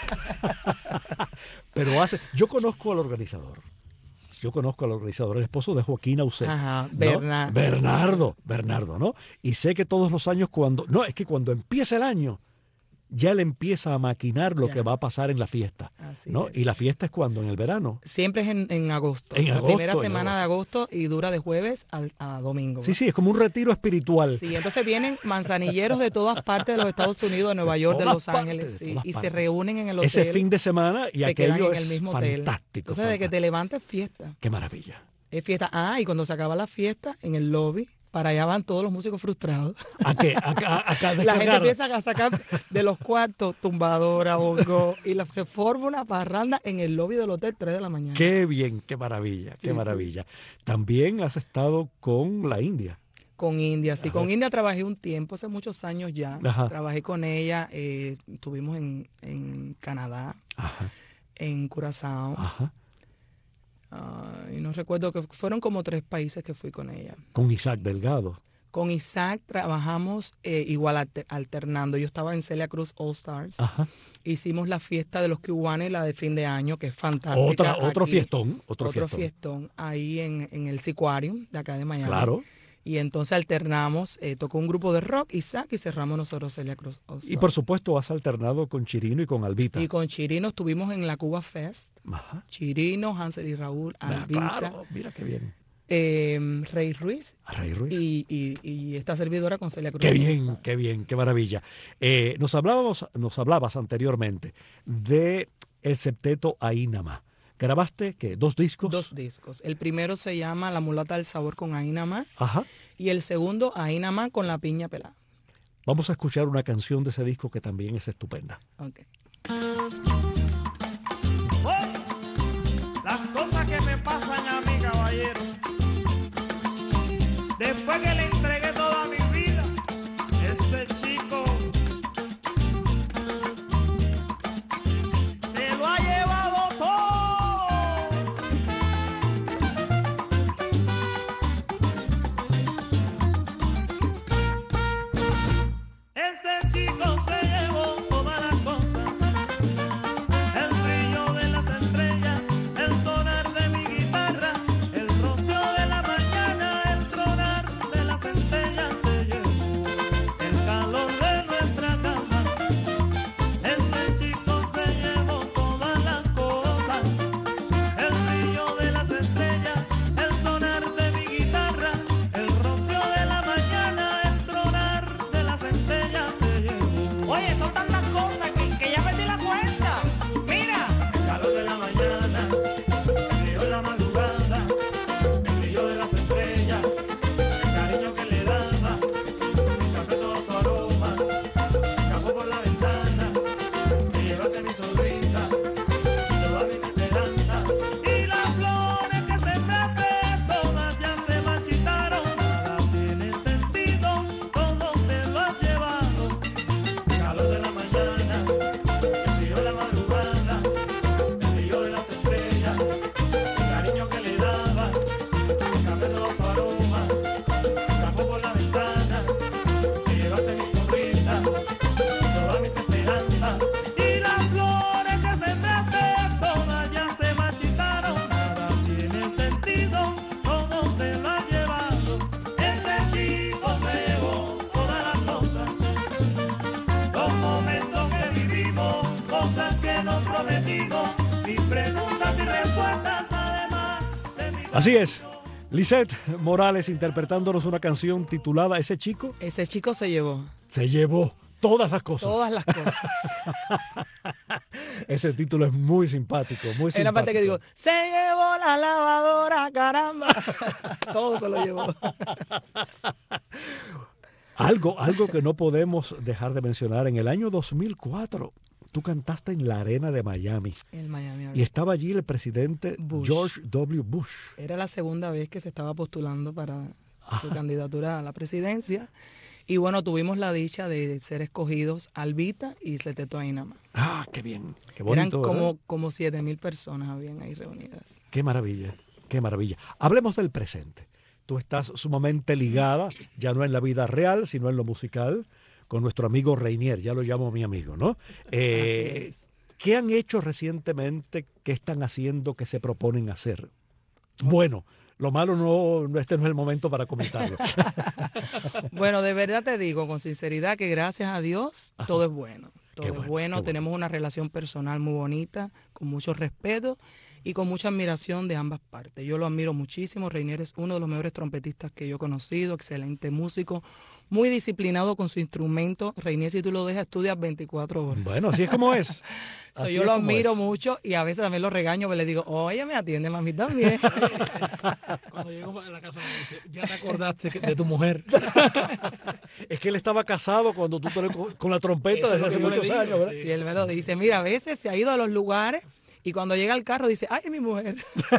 Pero yo conozco al organizador. El esposo de Joaquín Ausset. Ajá, ¿no? Bernardo, ¿no? Y sé que todos los años cuando empieza el año, ya él empieza a maquinar lo que va a pasar en la fiesta, ¿no? Y la fiesta es cuando, en el verano. Siempre es en agosto. En la agosto, primera semana de agosto y dura de jueves a domingo. Sí, es como un retiro espiritual. Sí, entonces vienen manzanilleros de todas partes de los Estados Unidos, de Nueva York, de Los Ángeles, y se reúnen en el hotel. Ese fin de semana y aquello es fantástico. Entonces, de que te levantes, fiesta. Qué maravilla. Es fiesta. Y cuando se acaba la fiesta, en el lobby, para allá van todos los músicos frustrados. ¿A qué? La gente empieza a sacar de los cuartos tumbadora, bongo, y se forma una parranda en el lobby del hotel 3 de la mañana. Qué bien, qué maravilla, qué maravilla. También has estado con la India. Con India, sí. Con India trabajé un tiempo, hace muchos años ya. Trabajé con ella, estuvimos en Canadá, en Curazao. Y no recuerdo, que fueron como 3 países que fui con ella. Con Isaac Delgado. Con Isaac trabajamos igual alternando. Yo estaba en Celia Cruz All Stars. Hicimos la fiesta de los cubanos, la de fin de año, que es fantástica. Otro fiestón. Ahí en el Seaquarium de acá de Miami. Claro. Y entonces alternamos, tocó un grupo de rock, Isaac, y cerramos nosotros Celia Cruz All Stars. Y por supuesto has alternado con Chirino y con Albita. Y con Chirino estuvimos en la Cuba Fest. Chirino, Hansel y Raúl, Albita. Claro, mira qué bien. Rey Ruiz. Y esta servidora con Celia Cruz. Qué bien, qué maravilla. Nos hablabas anteriormente de el septeto Ahí Namá. ¿Grabaste qué? ¿2 discos? 2 discos. El primero se llama La mulata del sabor con Ahí Namá. Y el segundo, Ahí Namá con la piña pelada. Vamos a escuchar una canción de ese disco que también es estupenda. Okay. Oh, las cosas que me pasan a mí, caballero. Después que le entregué toda mi vida, ese chico se lo ha llevado todo. Ese chico se llevó todas las cosas, el brillo de las estrellas, el sonar de mi guitarra, el rocío de la mañana, el tronar de las centellas se llevó, el calor de nuestra cama. Ese chico se llevó todas las cosas, el brillo de las estrellas, el sonar de mi guitarra, el rocío de la mañana, el tronar de las centellas se llevó. Oye, son tantas cosas que ya perdí la cuenta. Mira, el calor de la mañana, el brillo de la madrugada, el brillo de las estrellas, el cariño que le daba, el café todo su aroma, se escapó por la ventana, te llevaste mi sonrisa y todas mis esperanzas, y las flores que sembraste todas ya se marchitaron, nada tiene sentido, todo te lo has llevado. El calor de la mañana, el brillo de la madrugada, el brillo de las estrellas, el cariño que le daba, el café todo su aroma, se escapó por la ventana, te llevaste mi sonrisa, todas mis esperanzas, y las flores que sembraste todas ya se marchitaron, nada tiene sentido, todo te lo has llevado. Ese chico se llevó todas las cosas, los momentos que vivimos, cosas que nos prometimos, mis preguntas y respuestas, además de mi Así es, Lisette Morales interpretándonos una canción titulada Ese chico Ese chico se llevó se llevó todas las cosas. todas las cosas. Ese título es muy simpático, muy simpático. Hay una parte que digo, se llevó la lavadora, caramba. Todo se lo llevó. Algo que no podemos dejar de mencionar, en el año 2004 tú cantaste en la Arena de Miami El Miami. y estaba allí el presidente Bush. George W. Bush. Era la segunda vez que se estaba postulando para su candidatura a la presidencia. Y bueno, tuvimos la dicha de ser escogidos Albita y Seteto Ainama. Ah, qué bien, qué Eran bonito, ¿verdad? como 7,000 personas habían ahí reunidas. Qué maravilla, qué maravilla. Hablemos del presente. Tú estás sumamente ligada, ya no en la vida real, sino en lo musical, con nuestro amigo Reinier, ya lo llamo mi amigo, ¿no? Así es. ¿Qué han hecho recientemente? ¿Qué están haciendo? ¿Qué se proponen hacer? Bueno, lo malo no este no es el momento para comentarlo. Bueno, de verdad te digo con sinceridad que gracias a Dios Ajá. todo es bueno. Todo Qué es bueno, bueno, qué bueno. tenemos una relación personal muy bonita, con mucho respeto y con mucha admiración de ambas partes. Yo lo admiro muchísimo. Reinier es uno de los mejores trompetistas que yo he conocido, excelente músico, muy disciplinado con su instrumento. Reinier, si tú lo dejas, estudias 24 horas. Bueno, así es como es. So, Así yo es lo como admiro es. mucho y a veces también lo regaño, pero le digo, oye, me atiende mami también. Cuando llego a la casa me dice, ya te acordaste de tu mujer. Es que él estaba casado cuando tú con la trompeta Eso es desde lo hace que yo le muchos digo, años, ¿verdad? sí. Si él me lo dice, mira, a veces se ha ido a los lugares y cuando llega al carro dice, ay, mi mujer.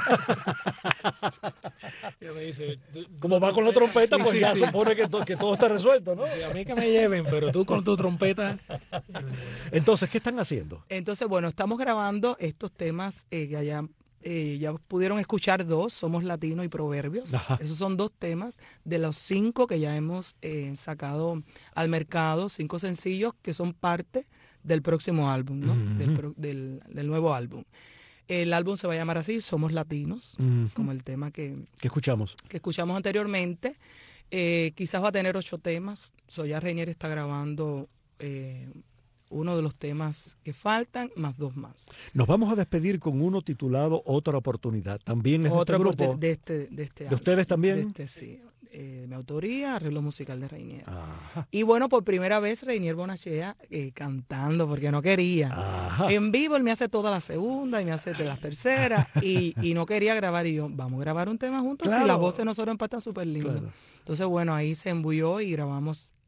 Ella me dice, Como va con la trompeta, Sí, pues sí, ya sí. supone que todo está resuelto, ¿no? Sí, a mí que me lleven, pero tú con tu trompeta. Entonces, ¿qué están haciendo? Entonces, bueno, estamos grabando estos temas que allá ya pudieron escuchar dos, Somos Latinos y Proverbios. Ajá. Esos son 2 temas de los 5 que ya hemos sacado al mercado, 5 sencillos que son parte del próximo álbum, ¿no? Ujú. Del nuevo álbum. El álbum se va a llamar así, Somos Latinos, Ujú. como el tema que ¿Qué escuchamos? escuchamos anteriormente. Quizás va a tener 8 temas. Ya Reinier está grabando uno de los temas que faltan, más 2 más. Nos vamos a despedir con uno titulado Otra Oportunidad. También es de Otro este grupo. de este ¿De álbum. ustedes también? De este, sí. Mi autoría, arreglo musical de Reinier. Ajá. Y bueno, por primera vez Reinier Bonachea cantando, porque no quería. Ajá. En vivo él me hace toda la segunda y me hace de las terceras y no quería grabar y yo, vamos a grabar un tema juntos Claro. y las voces de nosotros empatan súper lindo. Claro. Entonces, bueno, ahí se embulló y grabamos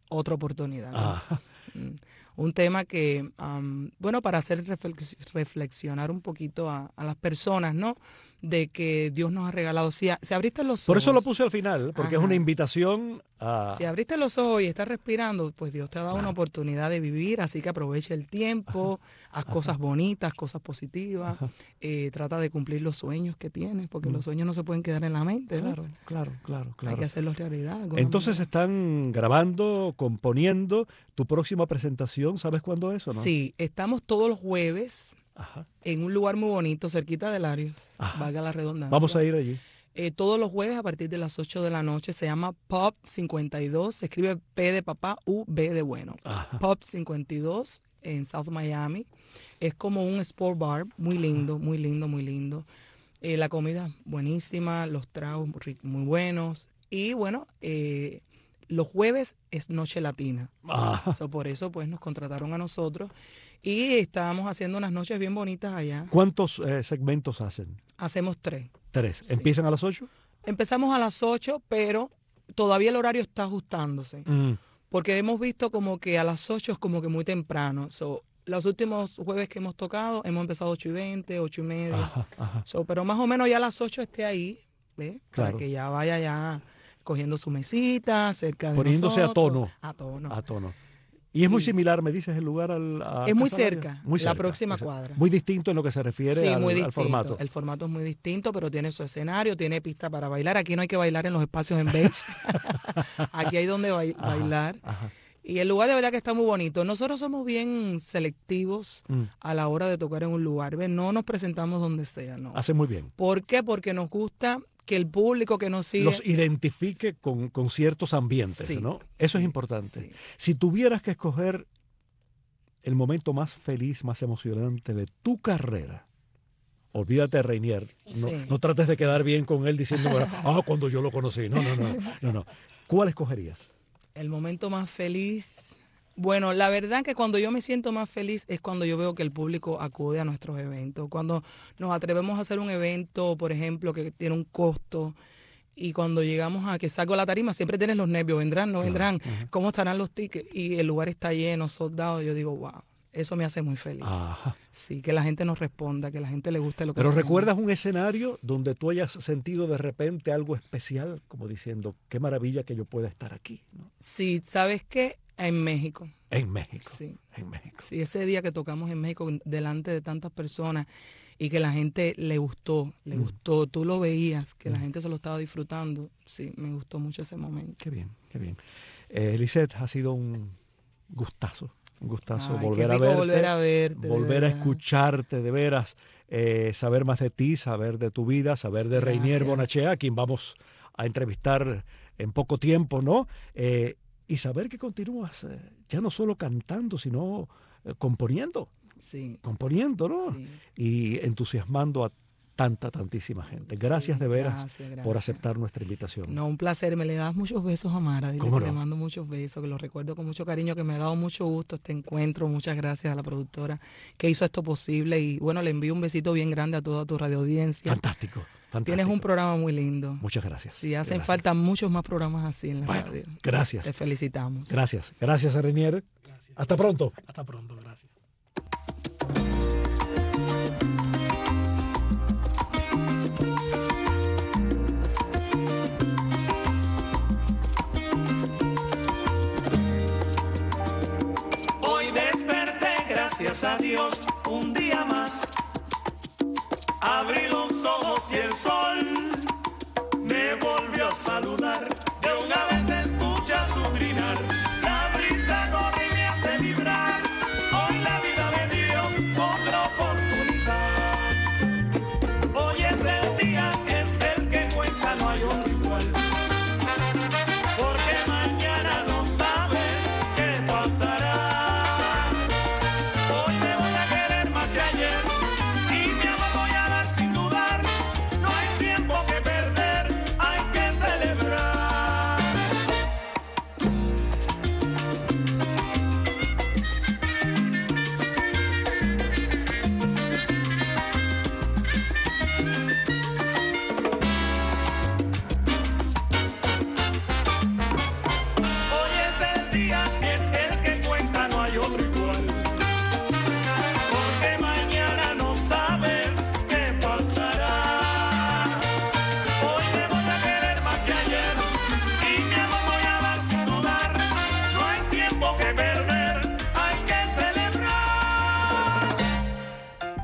otra oportunidad, ¿no? Ajá. Un tema que, bueno, para hacer reflexionar un poquito a las personas, ¿no? De que Dios nos ha regalado. Si abriste los ojos. Por eso lo puse al final, porque es Ajá. una invitación a... Si abriste los ojos y estás respirando, pues Dios te ha dado una oportunidad de vivir, así que aprovecha el tiempo, haz cosas bonitas, cosas positivas, trata de cumplir los sueños que tienes, porque los sueños no se pueden quedar en la mente, ¿no? Claro. Hay que hacerlos realidad. de alguna Entonces manera. están grabando, componiendo tu próxima presentación, ¿sabes cuándo es o no? Sí, estamos todos los jueves Ajá. en un lugar muy bonito, cerquita de Larios, Ajá. valga la redundancia. Vamos a ir allí. Todos los jueves a partir de las 8 de la noche, se llama Pop 52, se escribe P de papá, U, B de bueno. Ajá. Pop 52 en South Miami. Es como un sport bar, muy lindo, muy lindo, muy lindo. La comida buenísima, los tragos muy buenos. Y bueno, los jueves es Noche Latina. Ajá. So, por eso pues nos contrataron a nosotros y estábamos haciendo unas noches bien bonitas allá. ¿Cuántos segmentos hacen? Hacemos 3. 3. Sí. ¿Empiezan a las 8? Empezamos a las 8, pero todavía el horario está ajustándose. Porque hemos visto como que a las 8 es como que muy temprano. So, los últimos jueves que hemos tocado, hemos empezado 8:20, 8:30. Ajá. So, pero más o menos ya a las 8 esté ahí, ¿ves? Claro. Para que ya vaya ya cogiendo su mesita cerca de Poniéndose a nosotros. tono. A tono. Y es muy Sí. similar, me dices, el lugar a Es muy Casa Larios? cerca, Muy la cerca, próxima muy cerca. cuadra. Muy distinto en lo que se refiere Sí, al, muy al distinto. formato. El formato es muy distinto, pero tiene su escenario, tiene pista para bailar. Aquí no hay que bailar en los espacios en beige. Aquí hay donde bailar. Ajá. Y el lugar de verdad que está muy bonito. Nosotros somos bien selectivos a la hora de tocar en un lugar. ¿Ves? No nos presentamos donde sea, no. Hace muy bien. ¿Por qué? Porque nos gusta que el público que nos sigue... Los identifique con ciertos ambientes, Sí, ¿no? Eso es sí, importante. sí. Si tuvieras que escoger el momento más feliz, más emocionante de tu carrera, olvídate de Reinier. No, Sí. no trates de quedar bien con él diciendo, cuando yo lo conocí. No. ¿Cuál escogerías? El momento más feliz... Bueno, la verdad que cuando yo me siento más feliz es cuando yo veo que el público acude a nuestros eventos. Cuando nos atrevemos a hacer un evento, por ejemplo, que tiene un costo, y cuando llegamos a que saco la tarima, siempre tienes los nervios, vendrán, no vendrán, cómo estarán los tickets, y el lugar está lleno, soldado, yo digo, wow, eso me hace muy feliz. Ajá. Sí, que la gente nos responda, que la gente le guste lo que Pero hacemos. ¿recuerdas un escenario donde tú hayas sentido de repente algo especial? Como diciendo, qué maravilla que yo pueda estar aquí, ¿no? Sí, ¿sabes qué? En México. En México. Sí. En México. Sí, ese día que tocamos en México delante de tantas personas y que la gente le gustó, tú lo veías, que la gente se lo estaba disfrutando. Sí, me gustó mucho ese momento. Qué bien, qué bien. Lisette, ha sido un gustazo Ay, volver qué a rico verte, volver a verte, de volver a verdad. escucharte de veras, saber más de ti, saber de tu vida, saber de Reinier Gracias. Bonachea, a quien vamos a entrevistar en poco tiempo, ¿no? Y saber que continúas ya no solo cantando, sino componiendo, Sí. ¿no? Sí. Y entusiasmando a tantísima gente. Gracias Sí, de veras gracias. por aceptar nuestra invitación. No, un placer. Me le das muchos besos a Mara. Dile ¿Cómo que no? le mando muchos besos, que lo recuerdo con mucho cariño, que me ha dado mucho gusto este encuentro. Muchas gracias a la productora que hizo esto posible. Y bueno, le envío un besito bien grande a toda tu radioaudiencia. Fantástico. Tienes un programa muy lindo. Muchas gracias. Sí, hacen Gracias. falta muchos más programas así en la Bueno, radio. gracias. Te felicitamos. Gracias. Gracias, Reinier. Gracias. Hasta pronto. Hasta pronto, gracias. Hoy desperté, gracias a Dios, un día más. Abrí los ojos y el sol me volvió a saludar. De una vez se escucha su trinar, la brisa corre y me hace vibrar. Hoy la vida me dio otra oportunidad. Hoy es el día, es el que cuenta, no hay otro igual. Porque mañana no sabes qué pasará. Hoy me voy a querer más que ayer y mi amor voy a dar sin dudar. No hay tiempo que perder, hay que celebrar.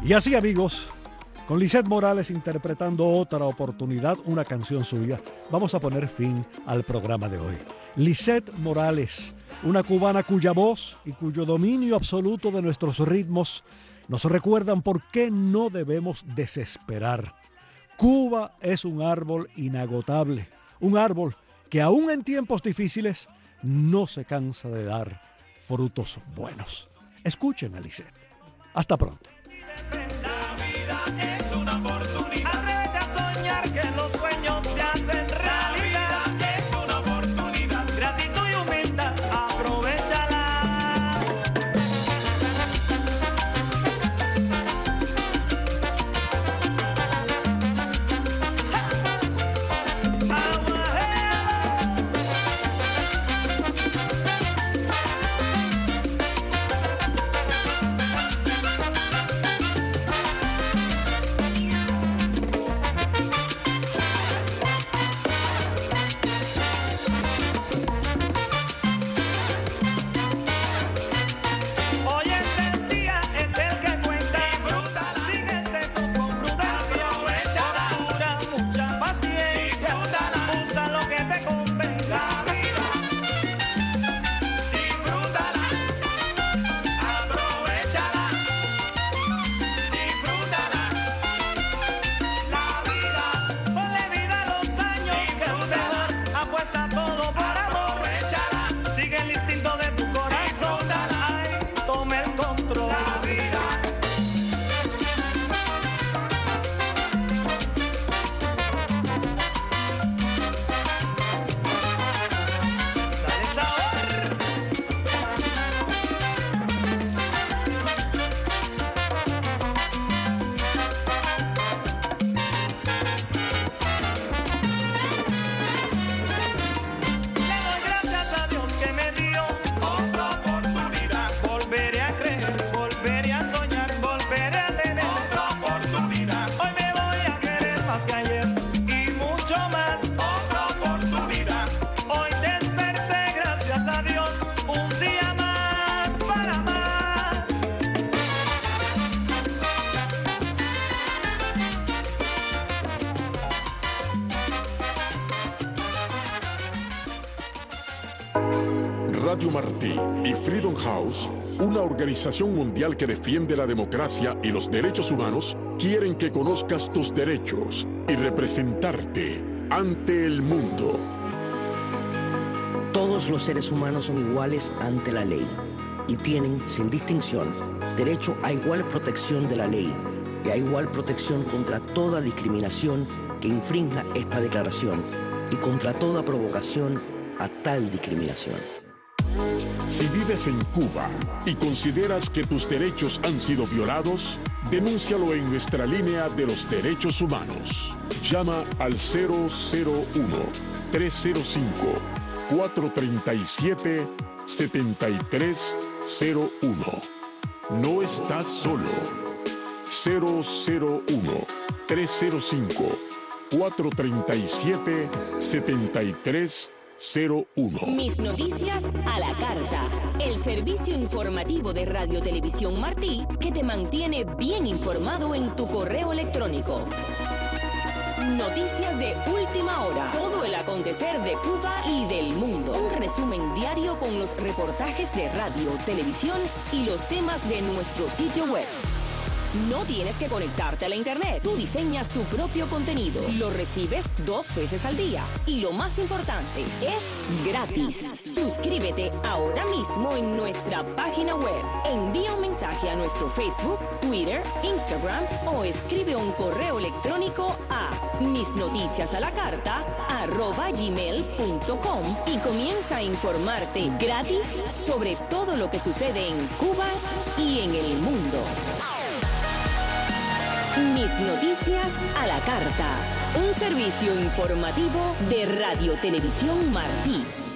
Y así, amigos, con Lisette Morales interpretando Otra Oportunidad, una canción suya, vamos a poner fin al programa de hoy. Lisette Morales, una cubana cuya voz y cuyo dominio absoluto de nuestros ritmos nos recuerdan por qué no debemos desesperar. Cuba es un árbol inagotable, un árbol que aún en tiempos difíciles no se cansa de dar frutos buenos. Escuchen a Lisette. Hasta pronto. La vida es una oportunidad. Atrévete a soñar que los sueños se hacen realidad. La vida es una oportunidad. Gratitud y humildad, aprovechala. Hoy es el día, es el que cuenta. Disfruta, sin excesos, con prudencia. Aprovecha, dura, mucha paciencia. Disfrútala, usa lo que te convenga. La vida, disfrútala, aprovechala. Disfrútala, la vida, ponle vida a los años que esperan. Apuesta todo por amor. Aprovechala, sigue el instinto de tu corazón. Ay, toma el control. La vida. Dale sabor. Le doy gracias a Dios que me dio otra oportunidad. Volveré a creer, volveré a soñar, volveré a tener otra oportunidad. Hoy me voy a querer más que ayer y mucho más. Otra oportunidad. Hoy desperté, gracias a Dios, un día más para amar. Radio Martí y Freedom House, una organización mundial que defiende la democracia y los derechos humanos, quieren que conozcas tus derechos y representarte ante el mundo. Todos los seres humanos son iguales ante la ley y tienen, sin distinción, derecho a igual protección de la ley y a igual protección contra toda discriminación que infrinja esta declaración y contra toda provocación a tal discriminación. Si vives en Cuba y consideras que tus derechos han sido violados, denúncialo en nuestra línea de los derechos humanos. Llama al 001-305-437-7301. No estás solo. 001-305-437-7301. Mis noticias a la carta. El servicio informativo de Radio Televisión Martí que te mantiene bien informado en tu correo electrónico. Noticias de última hora. Todo el acontecer de Cuba y del mundo. Un resumen diario con los reportajes de radio, televisión y los temas de nuestro sitio web. No tienes que conectarte a la internet. Tú diseñas tu propio contenido. Lo recibes 2 veces al día. Y lo más importante, es gratis. Suscríbete ahora mismo en nuestra página web. Envía un mensaje a nuestro Facebook, Twitter, Instagram o escribe un correo electrónico a misnoticiasalacarta@gmail.com y comienza a informarte gratis sobre todo lo que sucede en Cuba y en el mundo. Mis noticias a la carta, un servicio informativo de Radio Televisión Martí.